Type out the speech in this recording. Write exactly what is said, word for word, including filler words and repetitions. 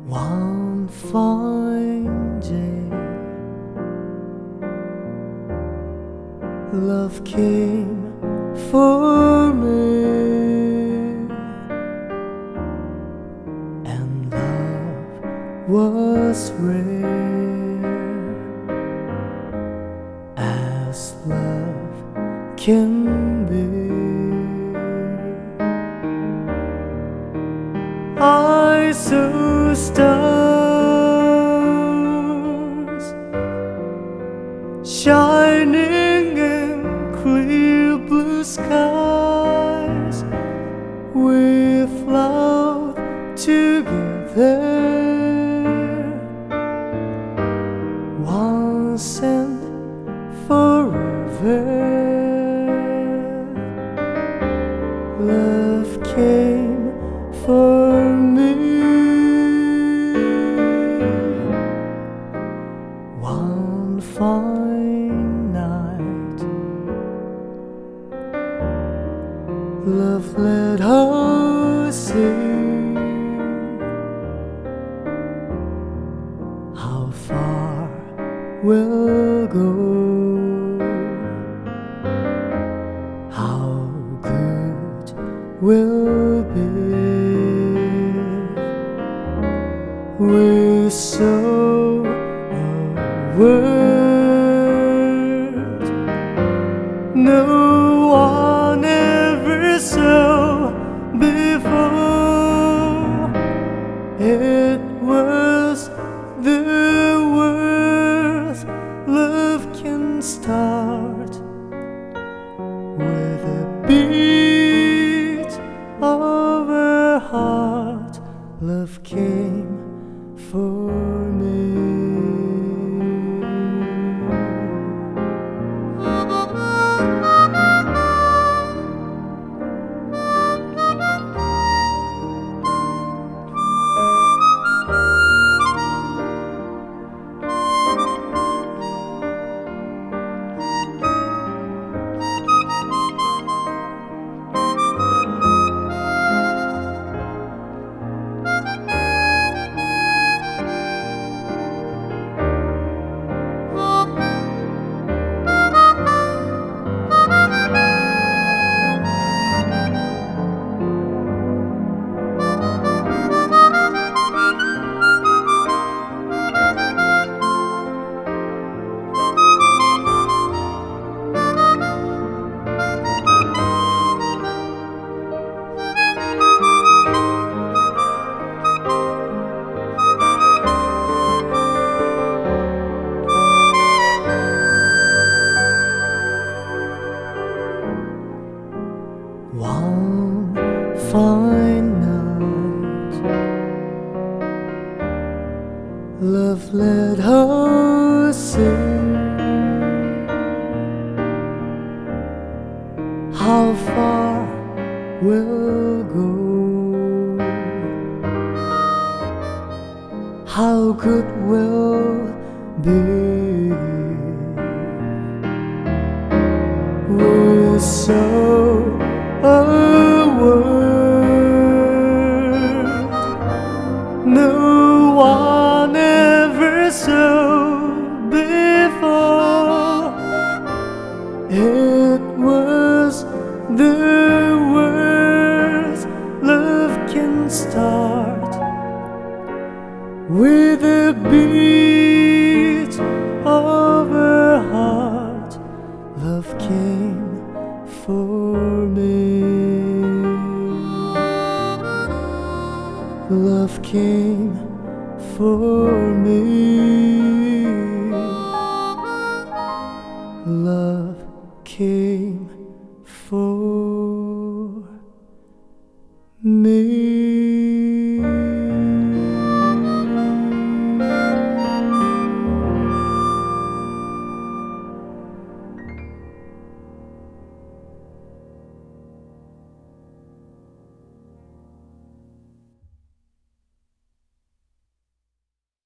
One fine day, love came for me, and love was rare, as love can be. I saw stars shining in clear blue skies. We float together, once and forever. Love came for me. One fine night, love let us see how far we'll go, how good we'll be. We saw a world no one ever saw before. It was the world love can start with a beat of a heart. Love came for me. One fine night, love let us see how far we'll go, how good we'll be. We saw a world no one ever saw before. It was the world love can start with a beat of a heart. Love came for me. Love came for me. Love came